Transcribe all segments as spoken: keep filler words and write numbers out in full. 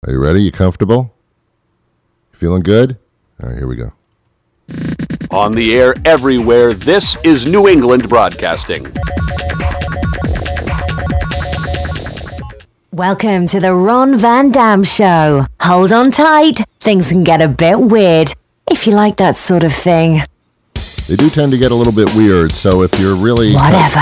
Are you ready? You comfortable? Feeling good? All right, here we go. On the air everywhere, this is New England Broadcasting. Welcome to the Ron Van Dam Show. Hold on tight. Things can get a bit weird, if you like that sort of thing. They do tend to get a little bit weird, so if you're really... Whatever.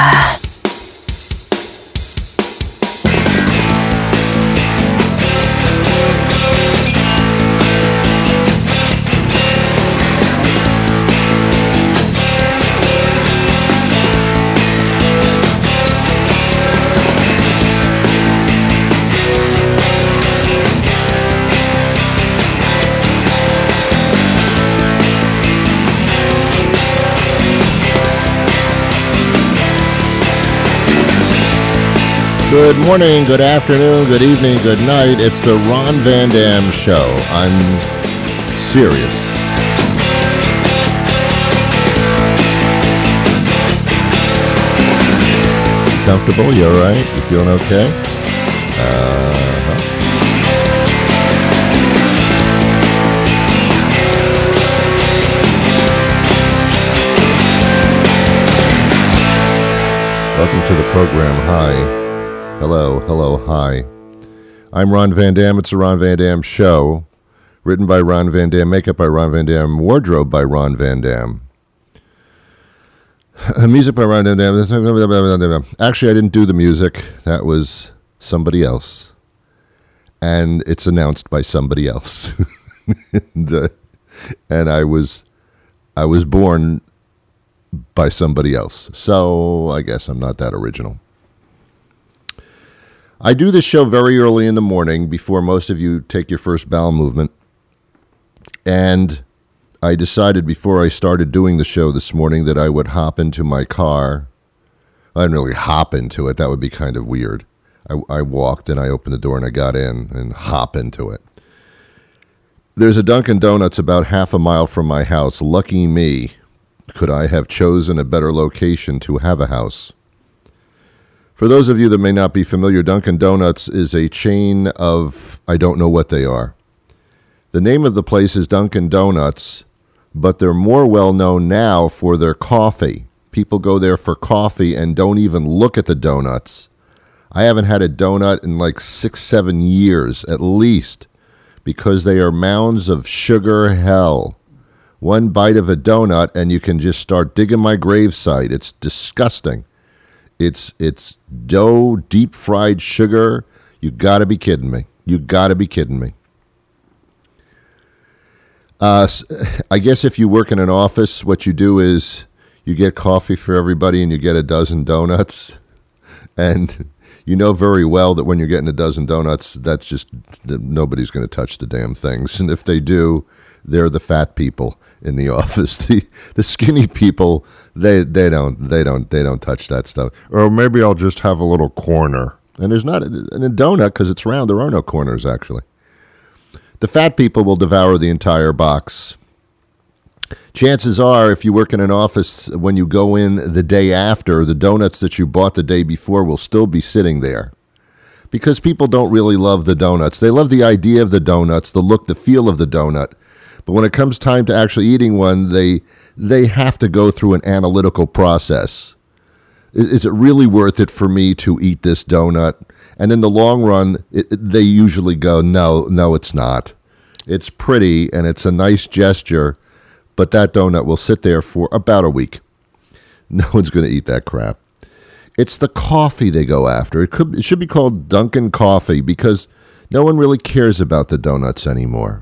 Good morning, good afternoon, good evening, good night. It's the Ron Van Dam Show. I'm serious. You comfortable? You all right? You feeling okay? Uh-huh. Welcome to the program. Hi. Hello, hello, hi. I'm Ron Van Dam. It's the Ron Van Dam Show. Written by Ron Van Dam, makeup by Ron Van Dam, wardrobe by Ron Van Dam. Music by Ron Van Dam. Actually, I didn't do the music. That was somebody else. And it's announced by somebody else. and, uh, and I was I was born by somebody else. So I guess I'm not that original. I do this show very early in the morning before most of you take your first bowel movement. And I decided before I started doing the show this morning that I would hop into my car. I didn't really hop into it. That would be kind of weird. I, I walked and I opened the door and I got in and hop into it. There's a Dunkin' Donuts about half a mile from my house. Lucky me. Could I have chosen a better location to have a house? For those of you that may not be familiar, Dunkin' Donuts is a chain of, I don't know what they are. The name of the place is Dunkin' Donuts, but they're more well known now for their coffee. People go there for coffee and don't even look at the donuts. I haven't had a donut in like six, seven years at least, because they are mounds of sugar hell. One bite of a donut and you can just start digging my gravesite. It's disgusting. It's it's dough, deep fried sugar. You got to be kidding me. You got to be kidding me. Uh, I guess if you work in an office, what you do is you get coffee for everybody and you get a dozen donuts. And you know very well that when you're getting a dozen donuts, that's just, nobody's going to touch the damn things. And if they do, they're the fat people in the office. The the skinny people, they they don't they don't they don't touch that stuff. Or maybe I'll just have a little corner. And there's not in a donut because it's round. There are no corners actually. The fat people will devour the entire box. Chances are, if you work in an office, when you go in the day after, the donuts that you bought the day before will still be sitting there. Because people don't really love the donuts. They love the idea of the donuts, the look, the feel of the donut. But when it comes time to actually eating one, they they have to go through an analytical process. Is, is it really worth it for me to eat this donut? And in the long run, it, it, they usually go, no, no, it's not. It's pretty and it's a nice gesture, but that donut will sit there for about a week. No one's going to eat that crap. It's the coffee they go after. It could it should be called Dunkin' Coffee because no one really cares about the donuts anymore.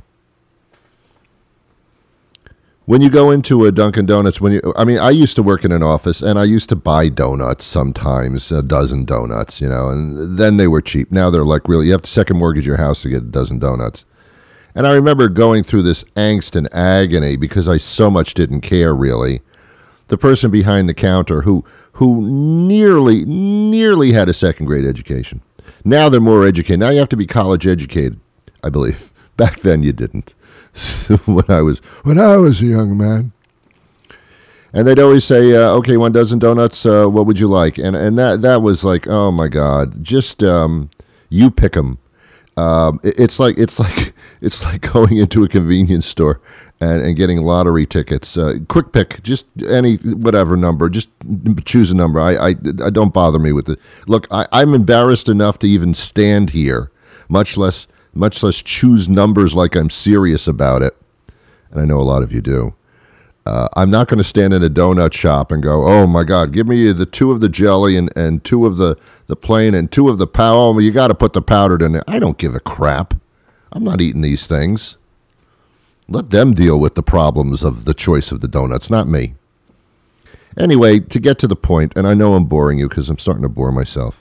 When you go into a Dunkin' Donuts, when you, I mean, I used to work in an office, and I used to buy donuts sometimes, a dozen donuts, you know, and then they were cheap. Now they're like, really, you have to second mortgage your house to get a dozen donuts. And I remember going through this angst and agony because I so much didn't care, really. The person behind the counter who who nearly, nearly had a second-grade education. Now they're more educated. Now you have to be college educated, I believe. Back then you didn't. when I was when I was a young man. And they'd always say, uh, okay, one dozen donuts, uh, what would you like? And and that that was like, oh, my God, just um, you pick them. Um, it, it's like it's like it's like going into a convenience store and, and getting lottery tickets. Uh, quick pick, just any whatever number, just choose a number. I I, I don't bother me with it. Look, I, I'm embarrassed enough to even stand here, much less much less choose numbers like I'm serious about it. And I know a lot of you do. Uh, I'm not going to stand in a donut shop and go, oh, my God, give me the two of the jelly and, and two of the, the plain and two of the powder. You got to put the powdered in there. I don't give a crap. I'm not eating these things. Let them deal with the problems of the choice of the donuts, not me. Anyway, to get to the point, and I know I'm boring you because I'm starting to bore myself.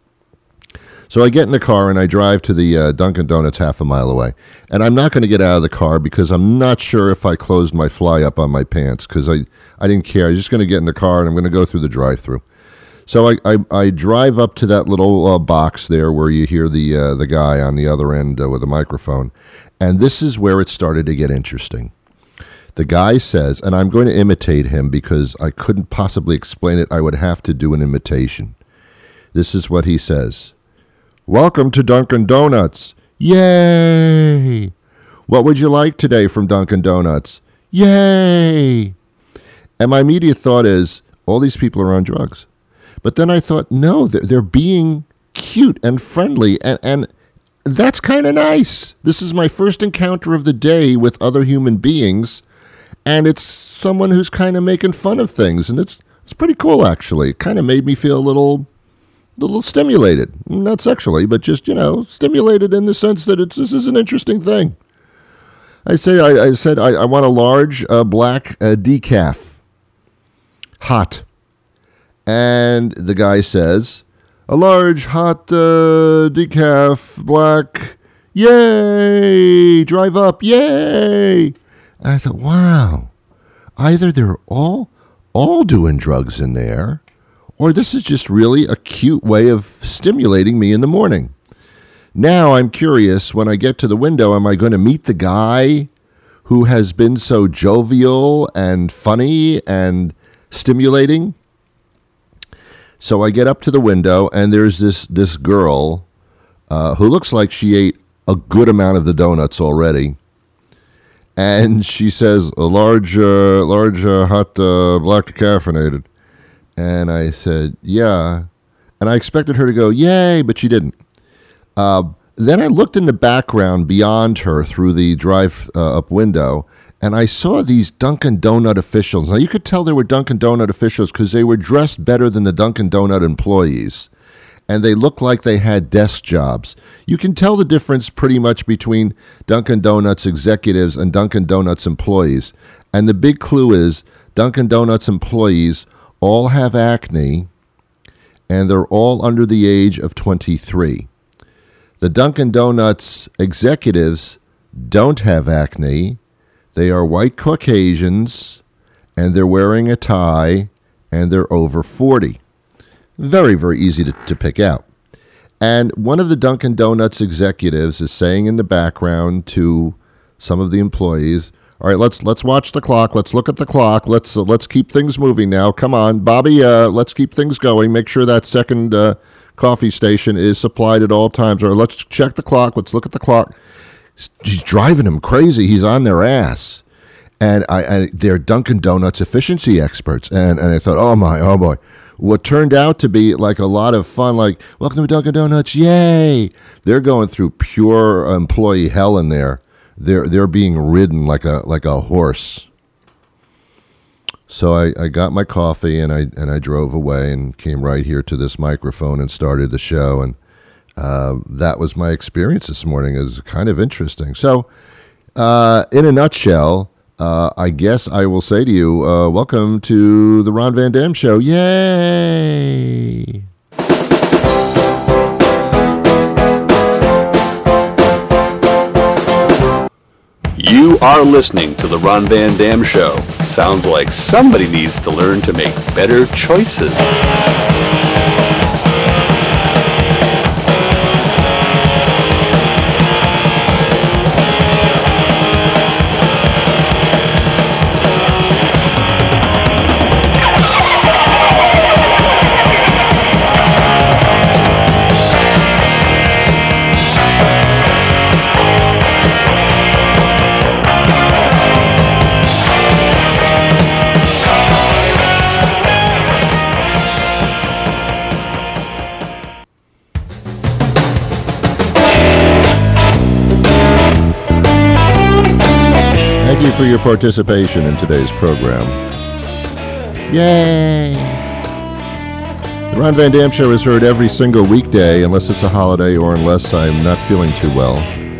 So I get in the car and I drive to the uh, Dunkin' Donuts half a mile away. And I'm not going to get out of the car because I'm not sure if I closed my fly up on my pants because I, I didn't care. I'm just going to get in the car and I'm going to go through the drive-thru. So I, I, I drive up to that little uh, box there where you hear the, uh, the guy on the other end uh, with a microphone. And this is where it started to get interesting. The guy says, and I'm going to imitate him because I couldn't possibly explain it. I would have to do an imitation. This is what he says. Welcome to Dunkin' Donuts. Yay! What would you like today from Dunkin' Donuts? Yay! And my immediate thought is, all these people are on drugs. But then I thought, no, they're, they're being cute and friendly, and, and that's kind of nice. This is my first encounter of the day with other human beings, and it's someone who's kind of making fun of things, and it's it's pretty cool, actually. It kind of made me feel a little... A little stimulated, not sexually, but just, you know, stimulated in the sense that it's this is an interesting thing. I say, I, I said, I, I want a large uh, black uh, decaf, hot, and the guy says, a large hot uh, decaf black, yay! Drive up, yay! And I thought, wow, either they're all all doing drugs in there. Or this is just really a cute way of stimulating me in the morning. Now I'm curious, when I get to the window, am I going to meet the guy who has been so jovial and funny and stimulating? So I get up to the window, and there's this, this girl uh, who looks like she ate a good amount of the donuts already. And she says, a large, uh, large uh, hot uh, black decaffeinated. And I said, yeah. And I expected her to go, yay, but she didn't. Uh, then I looked in the background beyond her through the drive-up uh, window, and I saw these Dunkin' Donut officials. Now, you could tell they were Dunkin' Donut officials because they were dressed better than the Dunkin' Donut employees. And they looked like they had desk jobs. You can tell the difference pretty much between Dunkin' Donuts executives and Dunkin' Donuts employees. And the big clue is Dunkin' Donuts employees all have acne, and they're all under the age of twenty-three. The Dunkin' Donuts executives don't have acne. They are white Caucasians, and they're wearing a tie, and they're over forty. Very, very easy to, to pick out. And one of the Dunkin' Donuts executives is saying in the background to some of the employees, all right, let's let's watch the clock. Let's look at the clock. Let's uh, let's keep things moving now. Come on, Bobby. Uh, let's keep things going. Make sure that second uh, coffee station is supplied at all times. Or let's check the clock. Let's look at the clock. He's driving him crazy. He's on their ass, and I, I they're Dunkin' Donuts efficiency experts. And and I thought, oh my, oh boy, what turned out to be like a lot of fun. Like, welcome to Dunkin' Donuts, yay! They're going through pure employee hell in there. They're they're being ridden like a like a horse. So I, I got my coffee and I and I drove away and came right here to this microphone and started the show, and uh, that was my experience this morning. It was kind of interesting. So, uh, in a nutshell, uh, I guess I will say to you, uh, welcome to the Ron Van Dam Show. Yay! You are listening to The Ron Van Dam Show. Sounds like somebody needs to learn to make better choices. you for your participation in today's program. Yay! The Ron Van Dam Show is heard every single weekday, unless it's a holiday or unless I'm not feeling too well.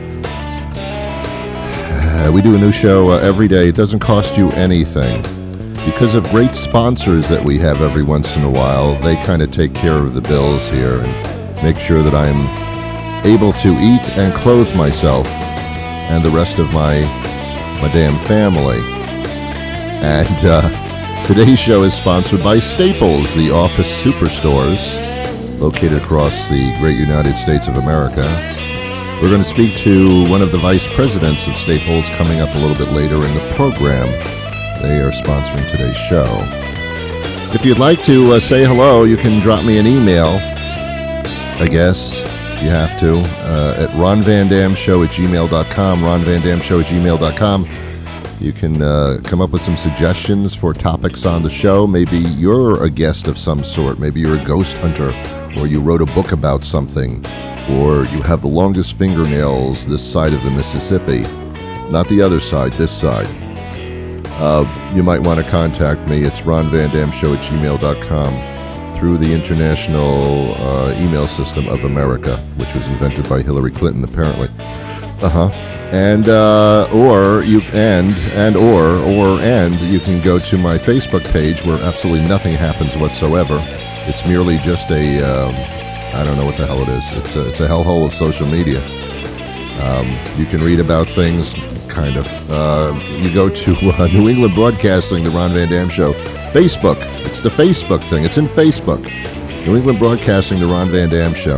Uh, we do a new show uh, every day. It doesn't cost you anything. Because of great sponsors that we have every once in a while, they kind of take care of the bills here and make sure that I'm able to eat and clothe myself and the rest of my, my damn family. And uh, today's show is sponsored by Staples, the office superstores located across the great United States of America. We're going to speak to one of the vice presidents of Staples coming up a little bit later in the program. They are sponsoring today's show. If you'd like to uh, say hello, you can drop me an email, I guess, if you have to, uh, at ronvandamshow at gmail dot com, ronvandamshow at gmail dot com. You can uh, come up with some suggestions for topics on the show. Maybe you're a guest of some sort. Maybe you're a ghost hunter, or you wrote a book about something, or you have the longest fingernails this side of the Mississippi. Not the other side, this side. Uh, you might want to contact me. It's ronvandamshow at gmail dot com through the International uh, Email System of America, which was invented by Hillary Clinton, apparently. Uh-huh. And, uh, or you, and, and, or, or, and you can go to my Facebook page where absolutely nothing happens whatsoever. It's merely just a, um, I don't know what the hell it is. It's a, it's a hellhole of social media. Um, you can read about things, kind of. Uh, you go to uh, New England Broadcasting, the Ron Van Dam Show. Facebook. It's the Facebook thing. It's in Facebook. New England Broadcasting, the Ron Van Dam Show.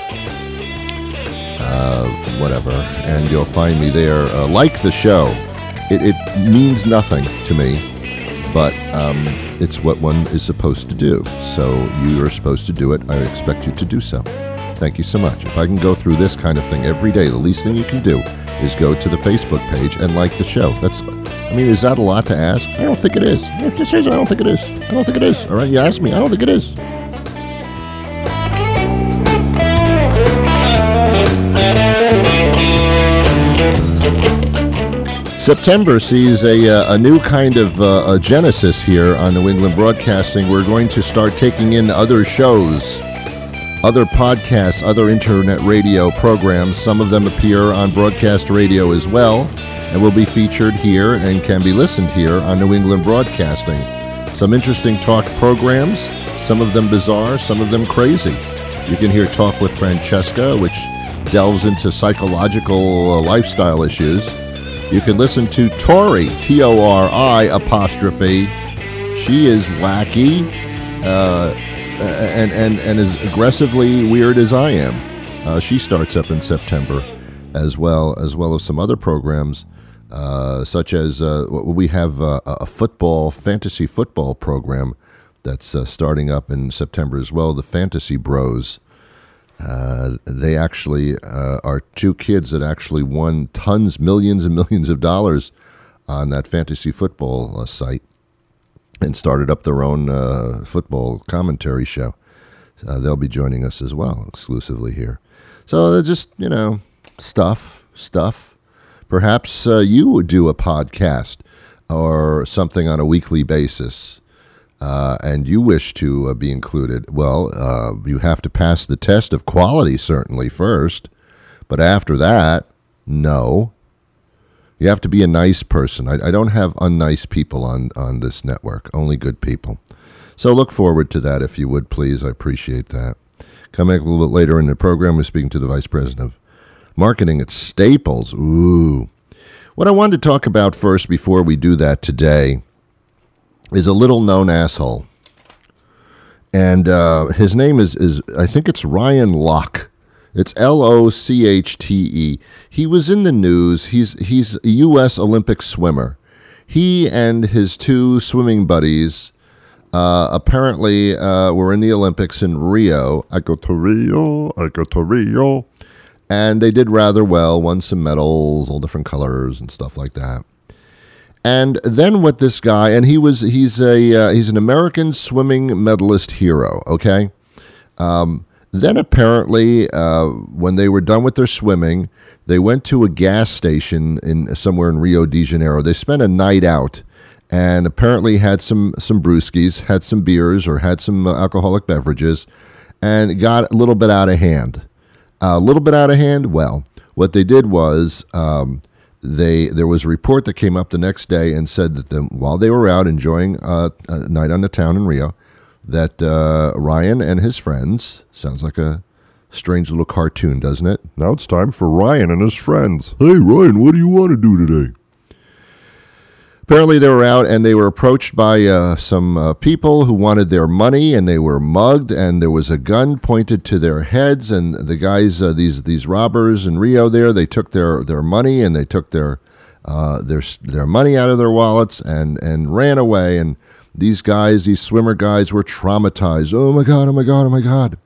Uh, whatever. And you'll find me there. Uh, like the show. It, it means nothing to me, but um, it's what one is supposed to do. So you are supposed to do it. I expect you to do so. Thank you so much. If I can go through this kind of thing every day, the least thing you can do is go to the Facebook page and like the show. That's, I mean, is that a lot to ask? I don't think it is. I don't think it is. I don't think it is. All right, you ask me. I don't think it is. September sees a, uh, a new kind of uh, a genesis here on New England Broadcasting. We're going to start taking in other shows, other podcasts, other internet radio programs. Some of them appear on broadcast radio as well, and will be featured here and can be listened here on New England Broadcasting. Some interesting talk programs, some of them bizarre, some of them crazy. You can hear Talk with Francesca, which delves into psychological uh, lifestyle issues. You can listen to Tori, T O R I apostrophe. She is wacky. Uh, And, and, and as aggressively weird as I am. Uh, she starts up in September as well, as well as some other programs, uh, such as uh, we have uh, a football, fantasy football program that's uh, starting up in September as well, the Fantasy Bros. Uh, they actually uh, are two kids that actually won tons, millions and millions of dollars on that fantasy football uh, site. And started up their own uh, football commentary show. Uh, they'll be joining us as well, exclusively here. So they're just, you know, stuff, stuff. Perhaps uh, you would do a podcast or something on a weekly basis, uh, and you wish to uh, be included. Well, uh, you have to pass the test of quality, certainly, first. But after that, no. You have to be a nice person. I, I don't have unnice people on, on this network, only good people. So look forward to that if you would, please. I appreciate that. Coming up a little bit later in the program, we're speaking to the Vice President of Marketing at Staples. Ooh. What I wanted to talk about first before we do that today is a little-known asshole. And uh, his name is, is, I think it's Ryan Lochte. It's L O C H T E. He was in the news. He's he's a U S Olympic swimmer. He and his two swimming buddies uh, apparently uh, were in the Olympics in Rio. I go to Rio, I go to Rio. And they did rather well, won some medals, all different colors and stuff like that. And then what this guy, and he was he's a uh, he's an American swimming medalist hero, okay? Um Then apparently, uh, when they were done with their swimming, They went to a gas station in somewhere in Rio de Janeiro. They spent a night out and apparently had some, some brewskis, had some beers or had some uh, alcoholic beverages, and got a little bit out of hand. A uh, little bit out of hand? Well, what they did was um, they there was a report that came up the next day and said that the, while they were out enjoying uh, a night on the town in Rio, that uh, Ryan and his friends, sounds like a strange little cartoon, doesn't it? Now it's time for Ryan and his friends. Hey, Ryan, what do you want to do today? Apparently they were out and they were approached by uh, some uh, people who wanted their money, and they were mugged, and there was a gun pointed to their heads, and the guys, uh, these these robbers in Rio there, they took their, their money and they took their uh, their their money out of their wallets and, and ran away, and these guys, these swimmer guys, were traumatized. Oh my God, oh my God, oh my God.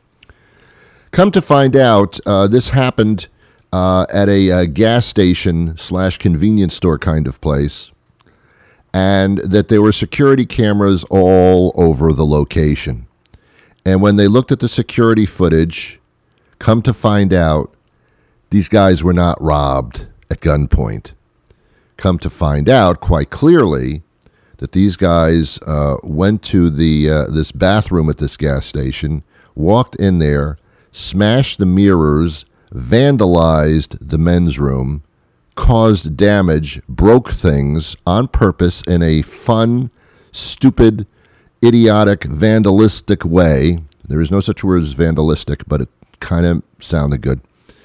Come to find out, uh, this happened uh, at a, a gas station slash convenience store kind of place, and that there were security cameras all over the location. And when they looked at the security footage, come to find out, these guys were not robbed at gunpoint. Come to find out quite clearly that these guys uh, went to the uh, this bathroom at this gas station, walked in there, smashed the mirrors, vandalized the men's room, caused damage, broke things on purpose in a fun, stupid, idiotic, vandalistic way. There is no such word as vandalistic, but it kind of sounded good.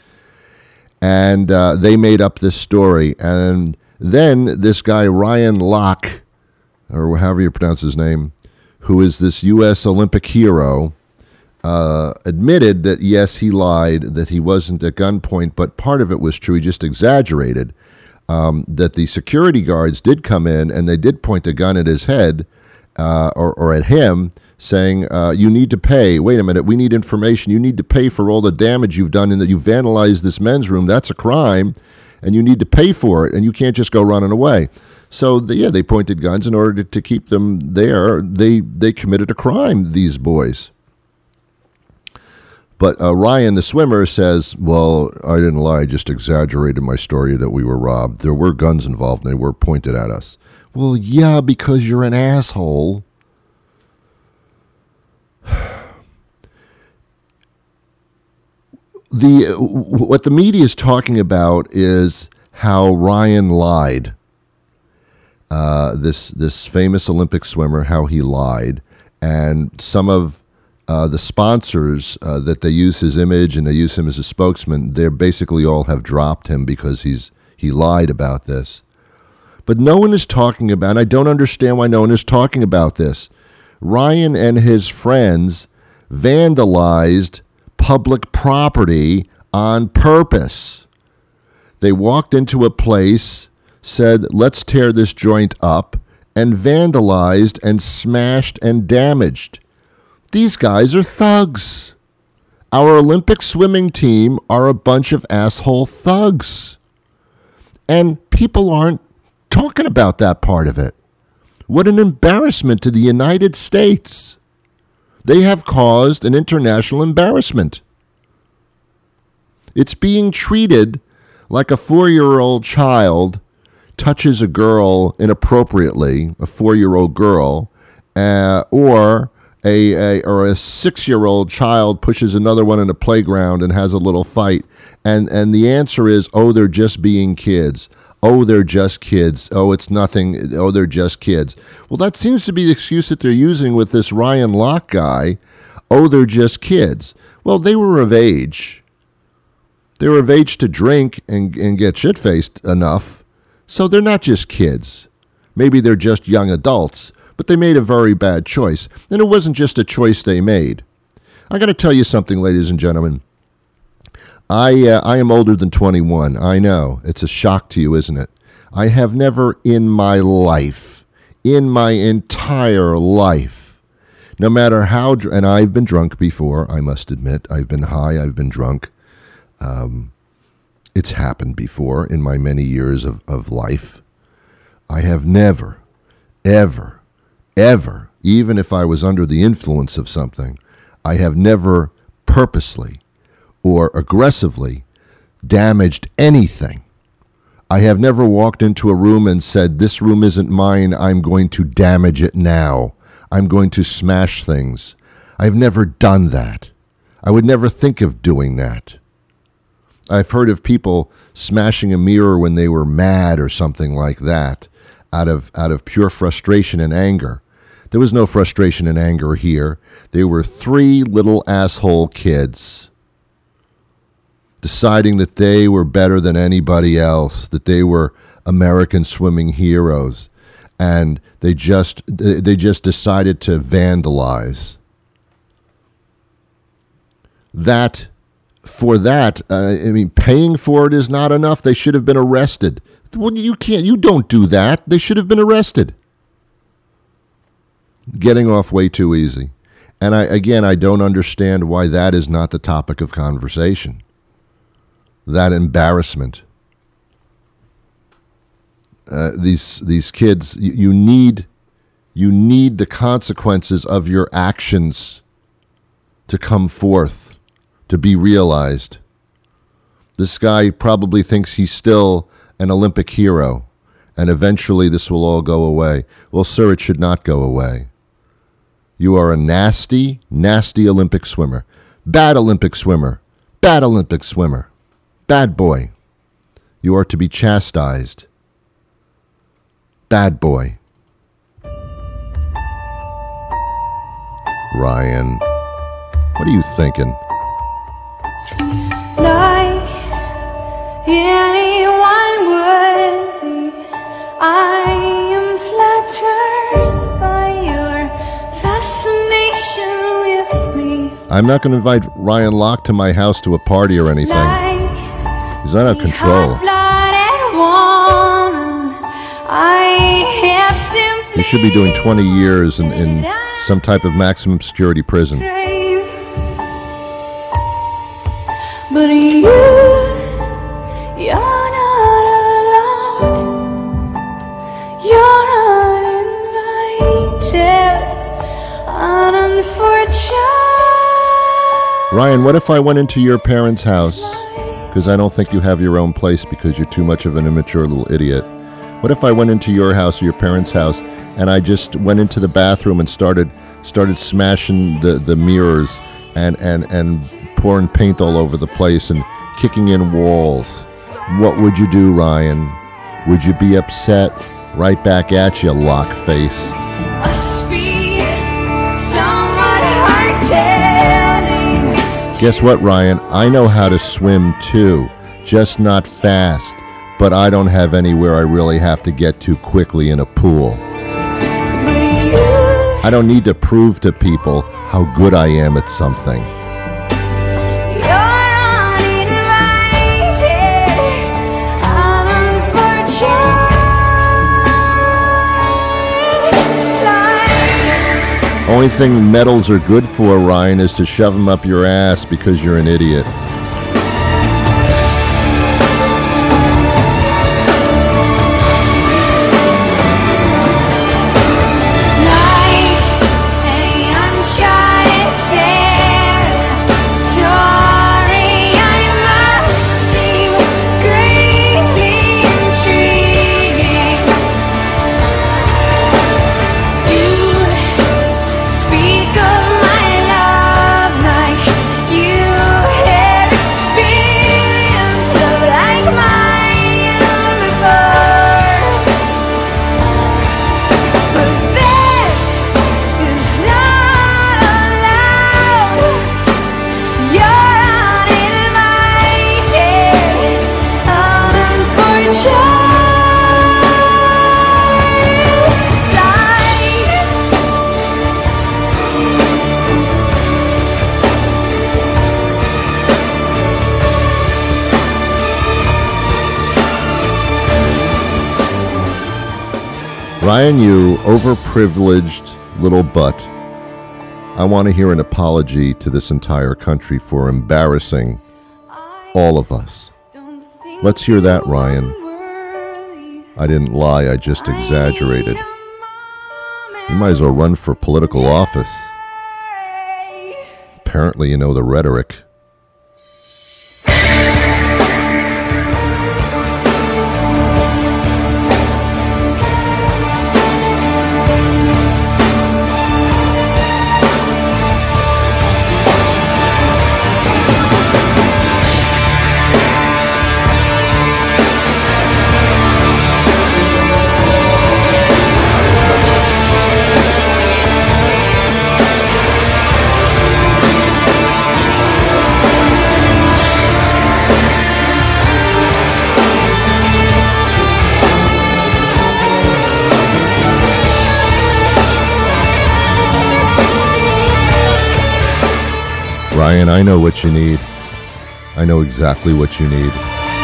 And uh, they made up this story. And then this guy, Ryan Locke, or however you pronounce his name, who is this U S Olympic hero, uh, admitted that, yes, he lied, that he wasn't at gunpoint, but part of it was true. He just exaggerated, um, that the security guards did come in and they did point a gun at his head uh, or, or at him, saying, uh, you need to pay. Wait a minute, we need information. You need to pay for all the damage you've done in that you vandalized this men's room. That's a crime, and you need to pay for it, and you can't just go running away. So, the, yeah, they pointed guns in order to, to keep them there. They they committed a crime, these boys. But uh, Ryan, the swimmer, says, well, I didn't lie. I just exaggerated my story that we were robbed. There were guns involved, and they were pointed at us. Well, yeah, because you're an asshole. The what the media is talking about is how Ryan lied. Uh, this this famous Olympic swimmer, how he lied, and some of uh, the sponsors uh, that they use his image and they use him as a spokesman, they basically all have dropped him because he's he lied about this. But no one is talking about, and I don't understand why no one is talking about this. Ryan and his friends vandalized public property on purpose. They walked into a place, said, let's tear this joint up, and vandalized and smashed and damaged. These guys are thugs. Our Olympic swimming team are a bunch of asshole thugs. And people aren't talking about that part of it. What an embarrassment to the United States. They have caused an international embarrassment. It's being treated like a four-year-old child touches a girl inappropriately, a four-year-old girl, uh, or a, a or a six-year-old child pushes another one in a playground and has a little fight. And, and the answer is, oh, they're just being kids. Oh, they're just kids. Oh, it's nothing. Oh, they're just kids. Well, that seems to be the excuse that they're using with this Ryan Locke guy. Oh, they're just kids. Well, they were of age. They were of age to drink and, and get shit-faced enough. So they're not just kids. Maybe they're just young adults, but they made a very bad choice. And it wasn't just a choice they made. I got to tell you something, ladies and gentlemen. I uh, I am older than twenty-one. I know. It's a shock to you, isn't it? I have never in my life, in my entire life, no matter how, dr- and I've been drunk before, I must admit. I've been high, I've been drunk. Um, it's happened before in my many years of, of life. I have never, ever, ever, even if I was under the influence of something, I have never purposely or aggressively damaged anything. I have never walked into a room and said, this room isn't mine, I'm going to damage it now. I'm going to smash things. I've never done that. I would never think of doing that. I've heard of people smashing a mirror when they were mad or something like that, out of out of pure frustration and anger. There was no frustration and anger here. They were three little asshole kids deciding that they were better than anybody else, that they were American swimming heroes, and they just they just decided to vandalize. That, for that, uh, I mean, paying for it is not enough. They should have been arrested. Well, you can't, you don't do that. They should have been arrested. Getting off way too easy. And I, again, I don't understand why that is not the topic of conversation. That embarrassment. Uh, these these kids, you, you need you need the consequences of your actions to come forth, to be realized. This guy probably thinks he's still an Olympic hero, and eventually this will all go away. Well, sir, it should not go away. You are a nasty, nasty Olympic swimmer. Bad Olympic swimmer. Bad Olympic swimmer. Bad boy. You are to be chastised. Bad boy. Ryan, what are you thinking? Like anyone would be, I am flattered by your fascination with me. I'm not going to invite Ryan Locke to my house to a party or anything. Like He's out of control. Woman, I have simply He should be doing twenty years in, in some type of maximum security prison. crave. But you, you're not alone. You're uninvited, unfortunate. Ryan, what if I went into your parents' house? Because I don't think you have your own place because you're too much of an immature little idiot. What if I went into your house or your parents' house and I just went into the bathroom and started started smashing the, the mirrors and, and, and pouring paint all over the place and kicking in walls? What would you do, Ryan? Would you be upset? Right back at you, lock face. Must be somewhat hard-telling. Guess what, Ryan? I know how to swim too, just not fast. But I don't have anywhere I really have to get to quickly in a pool. I don't need to prove to people how good I am at something. Only thing medals are good for, Ryan, is to shove them up your ass because you're an idiot. Ryan, you overprivileged little butt. I want to hear an apology to this entire country for embarrassing all of us. Let's hear that, Ryan. I didn't lie, I just exaggerated. You might as well run for political office. Apparently you know the rhetoric. Ryan, I know what you need. I know exactly what you need.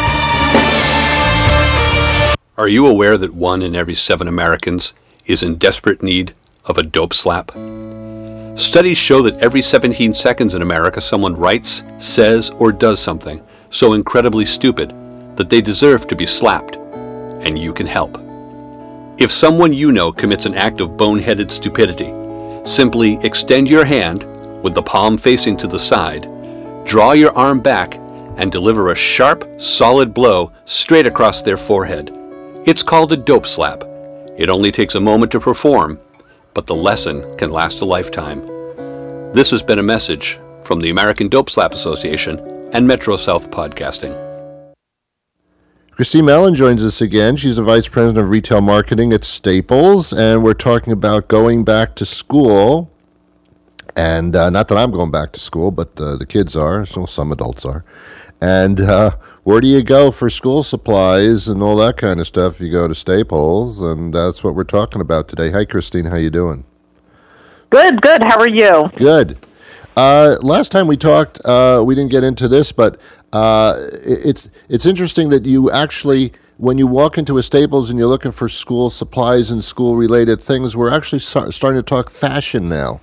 Are you aware that one in every seven Americans is in desperate need of a dope slap? Studies show that every seventeen seconds in America someone writes, says, or does something so incredibly stupid that they deserve to be slapped, and you can help. If someone you know commits an act of boneheaded stupidity, simply extend your hand with the palm facing to the side, draw your arm back, and deliver a sharp, solid blow straight across their forehead. It's called a dope slap. It only takes a moment to perform, but the lesson can last a lifetime. This has been a message from the American Dope Slap Association and Metro South Podcasting. Christine Mellon joins us again. She's the Vice President of Retail Marketing at Staples, and we're talking about going back to school. And uh, not that I'm going back to school, but uh, the kids are, so some adults are. And uh, where do you go for school supplies and all that kind of stuff? You go to Staples, and that's what we're talking about today. Hi, Christine. How you doing? Good, good. How are you? Good. Uh, last time we talked, uh, we didn't get into this, but uh, it's it's interesting that you actually, when you walk into a Staples and you're looking for school supplies and school-related things, we're actually start, starting to talk fashion now.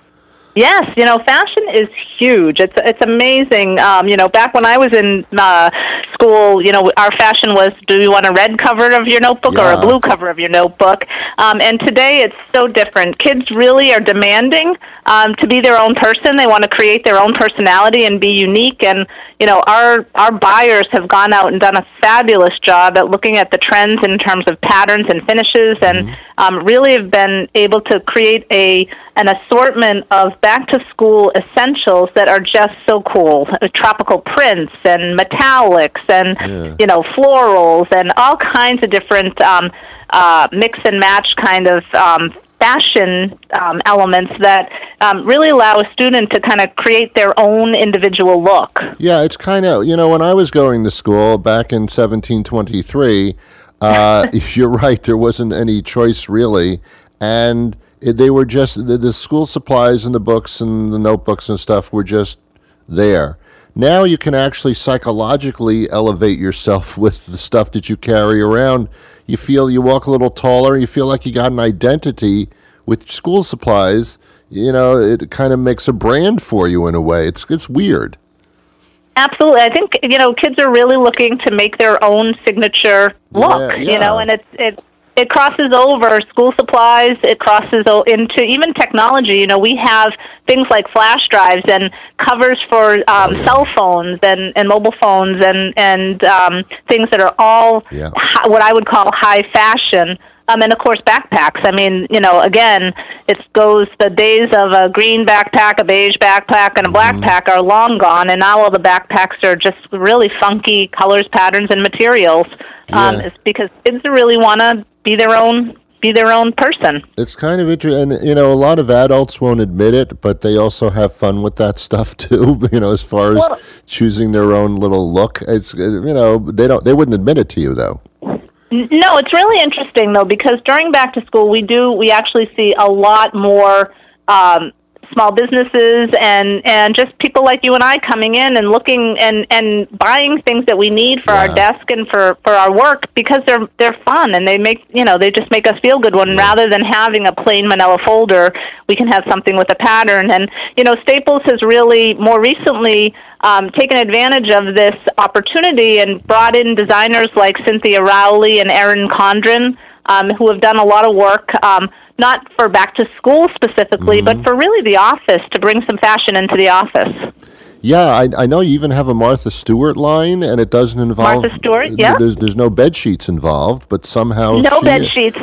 Yes, you know, fashion is huge. It's it's amazing. Um, you know, back when I was in uh, school, you know, our fashion was, do you want a red cover of your notebook Yeah. or a blue cover of your notebook? Um, and today it's so different. Kids really are demanding um, to be their own person. They want to create their own personality and be unique. And, you know, our, our buyers have gone out and done a fabulous job at looking at the trends in terms of patterns and finishes, and Mm-hmm. um, really have been able to create a an assortment of back-to-school essentials that are just so cool. Uh, tropical prints and metallics and, Yeah. you know, florals and all kinds of different um, uh, mix and match kind of um, fashion um, elements that um, really allow a student to kind of create their own individual look. Yeah, it's kind of, you know, when I was going to school back in seventeen twenty-three, uh, you're right, there wasn't any choice really, and it, they were just, the, the school supplies and the books and the notebooks and stuff were just there. Now you can actually psychologically elevate yourself with the stuff that you carry around. You feel, you walk a little taller, you feel like you got an identity with school supplies. You know, it kind of makes a brand for you in a way. It's it's weird. Absolutely. I think, you know, kids are really looking to make their own signature look, Yeah, you yeah. know, and it's it it crosses over school supplies, it crosses o- into even technology. You know, we have things like flash drives and covers for um, yeah. cell phones and, and mobile phones and, and um, things that are all Yeah. hi- what I would call high fashion. Um, and, of course, backpacks. I mean, you know, again, it goes, the days of a green backpack, a beige backpack, and a black Mm-hmm. pack are long gone, and now all the backpacks are just really funky colors, patterns, and materials. Um, Yeah. it's because kids really want to be their own be their own person. It's kind of interesting, and you know, a lot of adults won't admit it, but they also have fun with that stuff too. You know, as far as Well- choosing their own little look, it's you know, they don't, they wouldn't admit it to you though. N- No, it's really interesting though, because during back to school, we do we actually see a lot more um, small businesses and and just people like you and I coming in and looking and and buying things that we need for Yeah. our desk and for for our work, because they're they're fun and they make, you know, they just make us feel good. When rather than having a plain manila folder, we can have something with a pattern. And you know, Staples has really more recently um, taken advantage of this opportunity and brought in designers like Cynthia Rowley and Erin Condren, um, who have done a lot of work, um, not for back to school specifically, but for really the office, to bring some fashion into the office. Yeah, I, I know you even have a Martha Stewart line, and it doesn't involve Martha Stewart, th- yeah. There's there's no bed sheets involved, but somehow No she- bed sheets.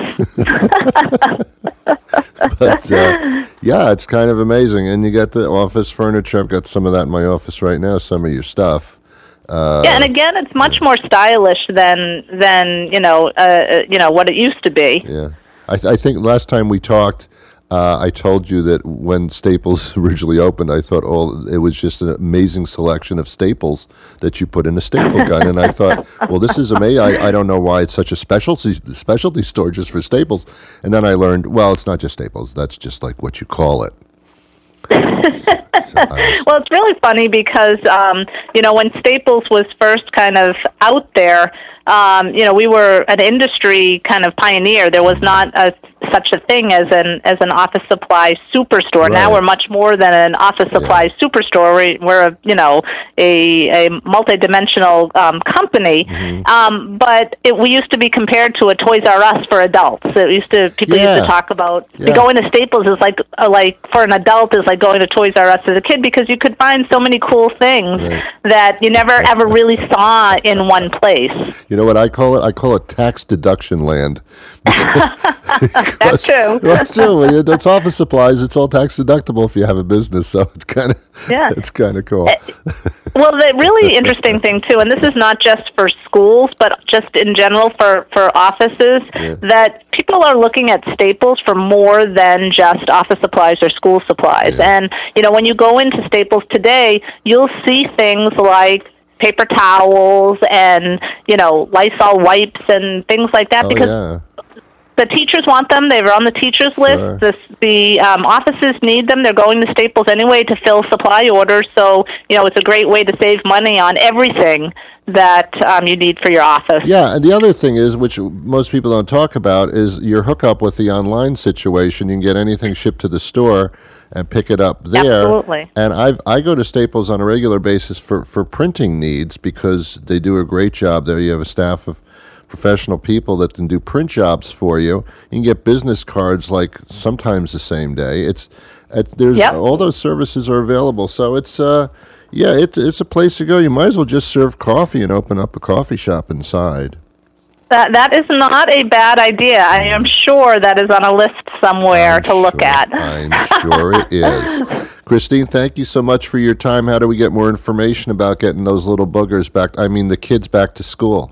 But uh, yeah, it's kind of amazing. And you got the office furniture. I've got some of that in my office right now. Some of your stuff. Uh, Yeah, and again, it's much more stylish than than you know uh, you know what it used to be. Yeah, I, I think last time we talked, uh, I told you that when Staples originally opened, I thought, oh, it was just an amazing selection of staples that you put in a staple gun, and I thought, well, this is amazing. I, I don't know why it's such a specialty specialty store just for staples. And then I learned, well, it's not just Staples. That's just like what you call it. So I was- Well, it's really funny because, um, you know, when Staples was first kind of out there, um, you know, we were an industry kind of pioneer. There was not a, such a thing as an as an office supply superstore. Now Right. we're much more than an office supply Yeah. superstore. We- We're, a, you know, a, a multidimensional um, company. Mm-hmm. Um, but it, we used to be compared to a Toys R Us for adults. It used to people Yeah. used to talk about Yeah. going to Staples is like uh, like for an adult is like going to Toys R Us as a kid because you could find so many cool things Right. that you never ever really saw in one place. You know what I call it? I call it tax deduction land. That's true. That's true. When you- It's office supplies. It's all tax deductible if you have a business. So it's kind of Yeah. it's kind of cool. Well, the really interesting thing too, and this is not just for schools, but just in general for for offices, Yeah. that people are looking at Staples for more than just office supplies or school supplies. Yeah. And you know, when you go into Staples today, you'll see things like paper towels and you know Lysol wipes and things like that Oh because yeah. the teachers want them. They're on the teachers list. Sure. The, the um, offices need them. They're going to Staples anyway to fill supply orders. So, you know, it's a great way to save money on everything that um, you need for your office. Yeah, and the other thing is, which most people don't talk about, is your hookup with the online situation. You can get anything shipped to the store and pick it up there. Absolutely. And I've, I go to Staples on a regular basis for, for printing needs because they do a great job there. You have a staff of professional people that can do print jobs for you. You can get business cards like sometimes the same day. It's it, there's Yep. all those services are available. So it's uh yeah, it, it's a place to go. You might as well just serve coffee and open up a coffee shop inside. That that is not a bad idea. I am sure that is on a list somewhere I'm to look sure- at. I'm sure it is. Christine, thank you so much for your time. How do we get more information about getting those little boogers back? I mean, the kids back to school.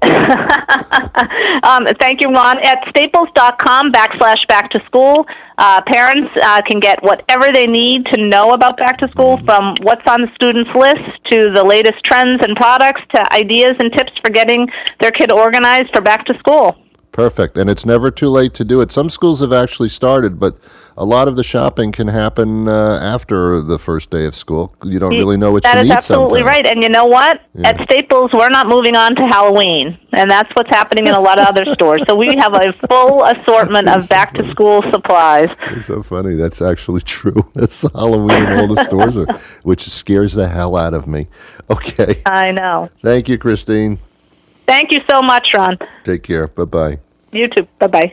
Um, thank you, Ron. At staples.com backslash back to school, uh, parents uh, can get whatever they need to know about back to school, from what's on the student's list to the latest trends and products to ideas and tips for getting their kid organized for back to school. Perfect. And it's never too late to do it. Some schools have actually started, but a lot of the shopping can happen uh, after the first day of school. You don't really know what That you is need absolutely sometimes. right. And you know what? Yeah. At Staples, we're not moving on to Halloween, and that's what's happening in a lot of other stores. So we have a full assortment of back-to-school supplies. It's so funny. That's actually true. It's Halloween in all the stores, are, which scares the hell out of me. Okay. I know. Thank you, Christine. Thank you so much, Ron. Take care. Bye-bye. You too. Bye-bye.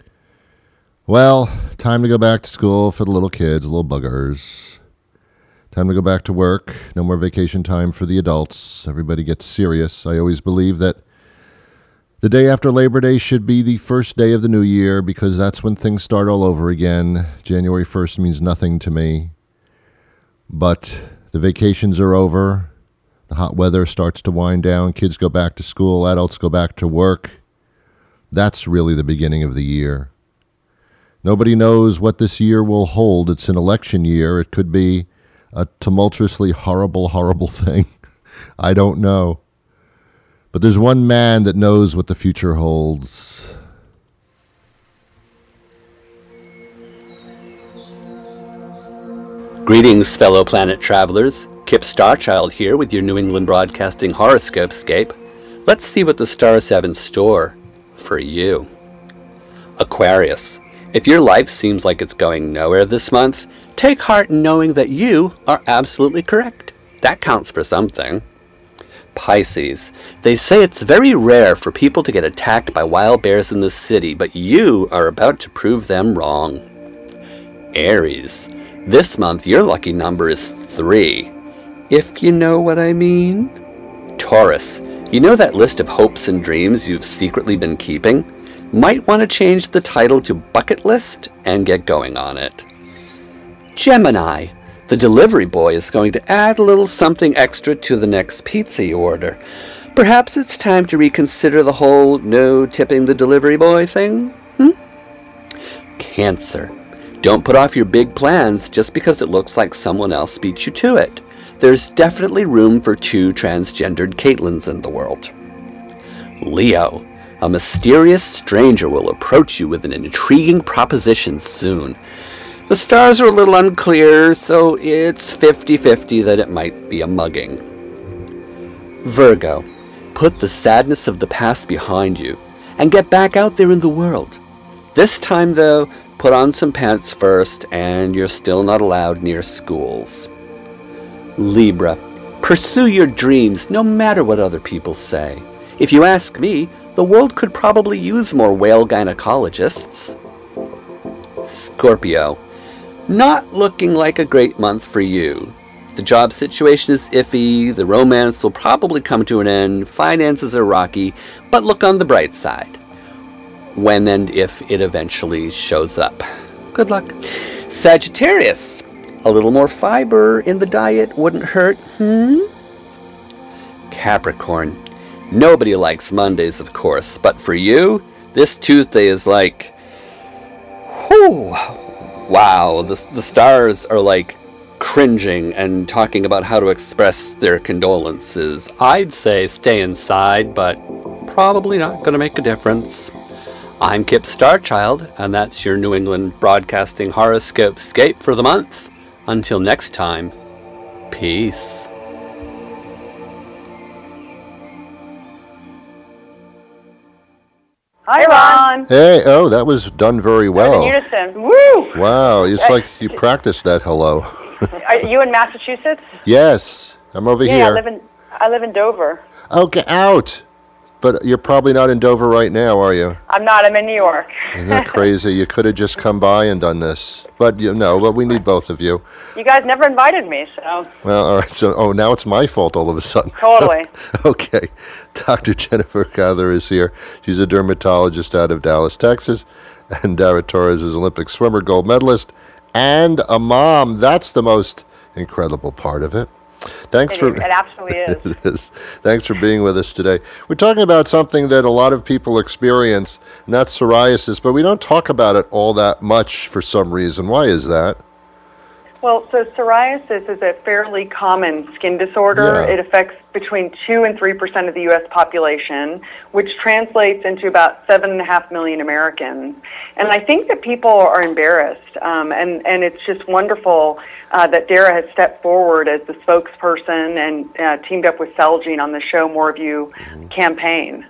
Well, time to go back to school for the little kids, little buggers. Time to go back to work. No more vacation time for the adults. Everybody gets serious. I always believe that the day after Labor Day should be the first day of the new year because that's when things start all over again. January first means nothing to me. But the vacations are over. The hot weather starts to wind down. Kids go back to school. Adults go back to work. That's really the beginning of the year. Nobody knows what this year will hold. It's an election year. It could be a tumultuously horrible, horrible thing. I don't know. But there's one man that knows what the future holds. Greetings, fellow planet travelers. Kip Starchild here with your New England Broadcasting Horoscope Scape. Let's see what the stars have in store for you. Aquarius. If your life seems like it's going nowhere this month, take heart in knowing that you are absolutely correct. That counts for something. Pisces. They say it's very rare for people to get attacked by wild bears in the city, but you are about to prove them wrong. Aries. This month, your lucky number is three, if you know what I mean. Taurus. You know that list of hopes and dreams you've secretly been keeping? Might want to change the title to Bucket List and get going on it. Gemini. The delivery boy is going to add a little something extra to the next pizza you order. Perhaps it's time to reconsider the whole no tipping the delivery boy thing? Hmm? Cancer. Don't put off your big plans just because it looks like someone else beat you to it. There's definitely room for two transgendered Caitlins in the world. Leo. A mysterious stranger will approach you with an intriguing proposition soon. The stars are a little unclear, so it's fifty-fifty that it might be a mugging. Virgo, put the sadness of the past behind you and get back out there in the world. This time, though, put on some pants first, and you're still not allowed near schools. Libra, pursue your dreams no matter what other people say. If you ask me, the world could probably use more whale gynecologists. Scorpio, not looking like a great month for you. The job situation is iffy, the romance will probably come to an end, finances are rocky, but look on the bright side. When and if it eventually shows up. Good luck. Sagittarius, a little more fiber in the diet wouldn't hurt, hmm? Capricorn, nobody likes Mondays, of course, but for you, this Tuesday is like, whew, wow, the, the stars are like cringing and talking about how to express their condolences. I'd say stay inside, but probably not going to make a difference. I'm Kip Starchild, and that's your New England Broadcasting Horoscope Scape for the month. Until next time, peace. Hi, Ron. Hey, oh, that was done very well. In unison. Woo! Wow, it's like you practiced that hello. Are you in Massachusetts? Yes, I'm over yeah, here. I live in I live in Dover. Oh, get out! But you're probably not in Dover right now, are you? I'm not. I'm in New York. Isn't that crazy? You could have just come by and done this. But you know, but we need both of you. You guys never invited me, so. Well, all right. So, oh, now it's my fault all of a sudden. Totally. Okay. Doctor Jennifer Cather is here. She's a dermatologist out of Dallas, Texas. And Dara Torres is Olympic swimmer, gold medalist, and a mom. That's the most incredible part of it. Thanks it for is. It absolutely is. It is. Thanks for being with us today. We're talking about something that a lot of people experience, and that's psoriasis, but we don't talk about it all that much for some reason. Why is that? Well, so psoriasis is a fairly common skin disorder. Yeah. It affects between two and three percent of the U S population, which translates into about seven and a half million Americans. And I think that people are embarrassed, um, and and it's just wonderful uh, that Dara has stepped forward as the spokesperson and uh, teamed up with Celgene on the Show More of You mm-hmm. campaign.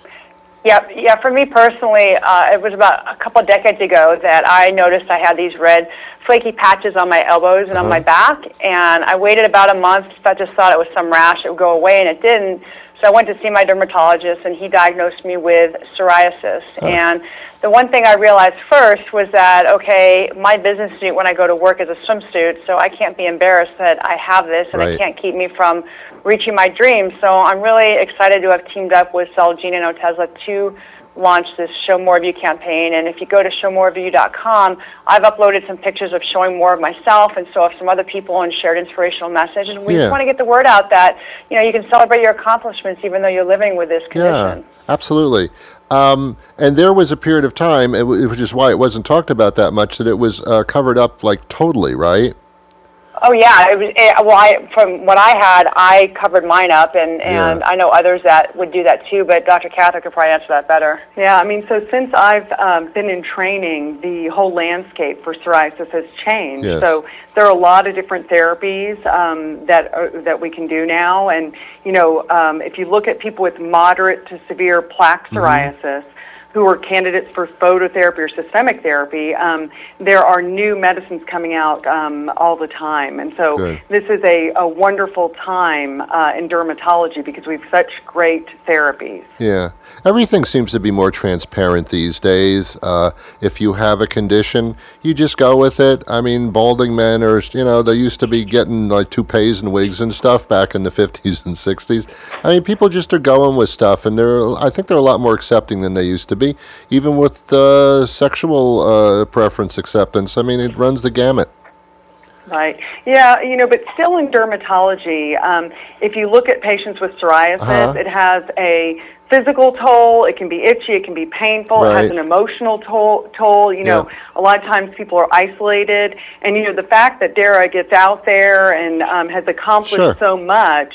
Yeah, yeah. For me personally, uh, it was about a couple of decades ago that I noticed I had these red, flaky patches on my elbows and uh-huh. on my back, and I waited about a month. I just thought it was some rash; it would go away, and it didn't. So I went to see my dermatologist, and he diagnosed me with psoriasis. Huh. And the one thing I realized first was that, okay, my business suit when I go to work is a swimsuit, so I can't be embarrassed that I have this, and right. it can't keep me from reaching my dreams. So I'm really excited to have teamed up with Celgene and Otezla to launch this Show More of You campaign. And if you go to show more of you dot com, I've uploaded some pictures of showing more of myself, and so have some other people, and shared inspirational messages. And we yeah. just want to get the word out that, you know, you can celebrate your accomplishments even though you're living with this condition. Yeah, absolutely. Um, and there was a period of time, it w- which is why it wasn't talked about that much, that it was uh, covered up like totally, right? Oh yeah, it was, it, well, I, from what I had, I covered mine up, and, and Yeah. I know others that would do that too, but Doctor Cather could probably answer that better. Yeah, I mean, so since I've um, been in training, the whole landscape for psoriasis has changed. Yes. So there are a lot of different therapies um, that are, that we can do now, and you know, um, if you look at people with moderate to severe plaque psoriasis, mm-hmm. who are candidates for phototherapy or systemic therapy, um, there are new medicines coming out um, all the time. And so Good. This is a, a wonderful time uh, in dermatology because we have such great therapies. Yeah. Everything seems to be more transparent these days. Uh, if you have a condition, you just go with it. I mean, balding men are, you know, they used to be getting like toupees and wigs and stuff back in the fifties and sixties. I mean, people just are going with stuff, and they're, I think they're a lot more accepting than they used to be, even with uh, sexual uh, preference acceptance. I mean, it runs the gamut. Right. Yeah, you know, but still in dermatology, um, if you look at patients with psoriasis, Uh-huh. it has a physical toll, it can be itchy, it can be painful, it Right. has an emotional toll, toll. You know, Yeah. a lot of times people are isolated, and, you know, the fact that Dara gets out there and um, has accomplished Sure. so much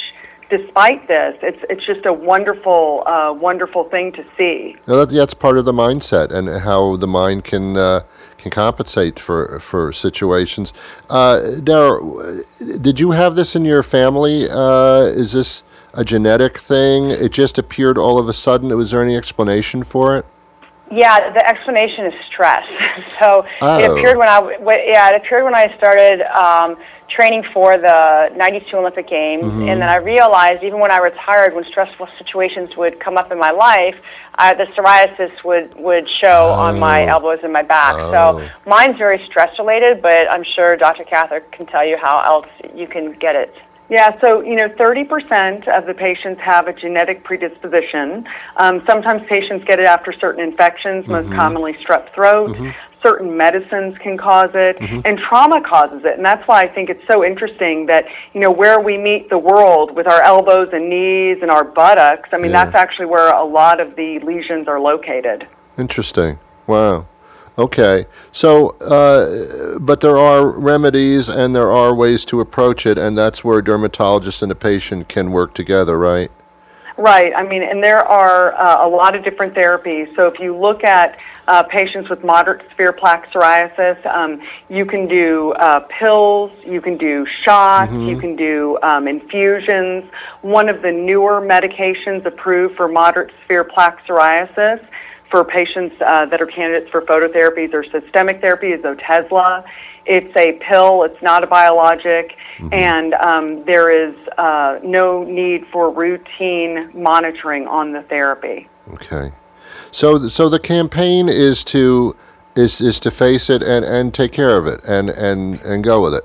despite this, it's it's just a wonderful, uh, wonderful thing to see. Now that, that's part of the mindset and how the mind can uh, can compensate for for situations. Uh, Dara, did you have this in your family? Uh, is this a genetic thing? It just appeared all of a sudden. Was there any explanation for it? Yeah, the explanation is stress. so oh. it appeared when I w- yeah it appeared when I started um, training for the ninety-two Olympic Games, mm-hmm. and then I realized even when I retired, when stressful situations would come up in my life, I, the psoriasis would would show oh. on my elbows and my back. Oh. So mine's very stress related, but I'm sure Doctor Cather can tell you how else you can get it. Yeah, so, you know, thirty percent of the patients have a genetic predisposition. Um, sometimes patients get it after certain infections, mm-hmm. most commonly strep throat. Mm-hmm. Certain medicines can cause it, mm-hmm. and trauma causes it. And that's why I think it's so interesting that, you know, where we meet the world with our elbows and knees and our buttocks, I mean, yeah. that's actually where a lot of the lesions are located. Interesting. Wow. Okay, so, uh, but there are remedies and there are ways to approach it, and that's where a dermatologist and a patient can work together, right? Right. I mean, and there are uh, a lot of different therapies. So if you look at uh, patients with moderate severe plaque psoriasis, um, you can do uh, pills, you can do shots, mm-hmm. you can do um, infusions. One of the newer medications approved for moderate severe plaque psoriasis for patients uh, that are candidates for phototherapies or systemic therapy is Otezla. It's a pill, it's not a biologic, mm-hmm. and um, there is uh, no need for routine monitoring on the therapy. Okay. So so the campaign is to is is to face it and, and take care of it and, and, and go with it.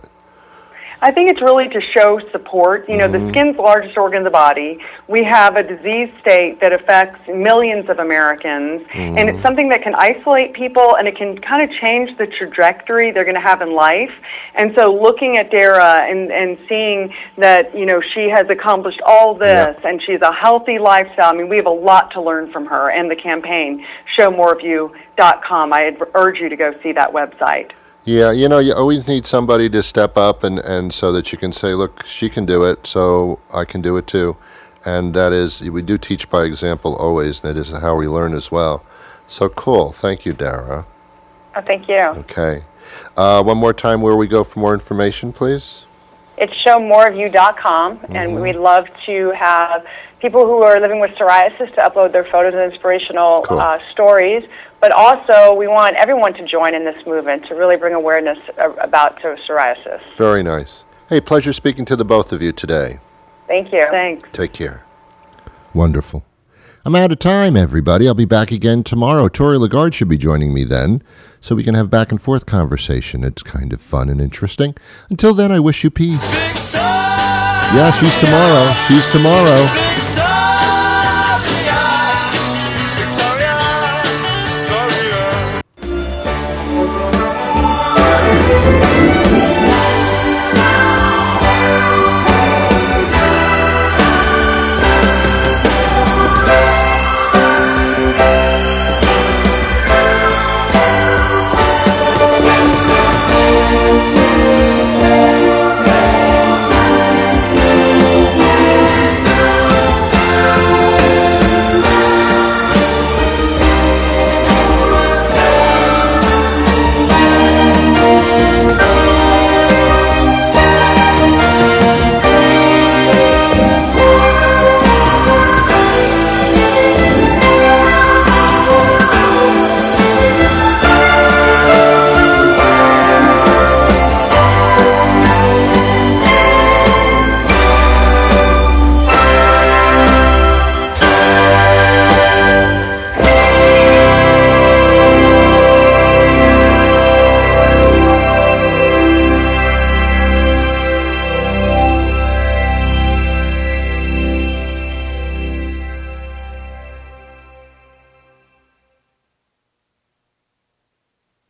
I think it's really to show support. You know, mm-hmm. the skin's the largest organ of the body. We have a disease state that affects millions of Americans, mm-hmm. and it's something that can isolate people, and it can kind of change the trajectory they're going to have in life. And so looking at Dara and, and seeing that, you know, she has accomplished all this, yep. and she's a healthy lifestyle, I mean, we have a lot to learn from her and the campaign, show more of you dot com. I urge you to go see that website. Yeah, you know, you always need somebody to step up and, and so that you can say, look, she can do it, so I can do it too. And that is, we do teach by example always, and that is how we learn as well. So cool. Thank you, Dara. Oh, thank you. Okay. Uh, one more time where we go for more information, please. It's show more of you dot com, mm-hmm. and we'd love to have people who are living with psoriasis to upload their photos and inspirational cool. uh, stories. But also, we want everyone to join in this movement to really bring awareness about psoriasis. Very nice. Hey, pleasure speaking to the both of you today. Thank you. Thanks. Take care. Wonderful. I'm out of time, everybody. I'll be back again tomorrow. Tori Lagarde should be joining me then, so we can have back and forth conversation. It's kind of fun and interesting. Until then, I wish you peace. Victoria! Yeah, she's tomorrow. She's tomorrow.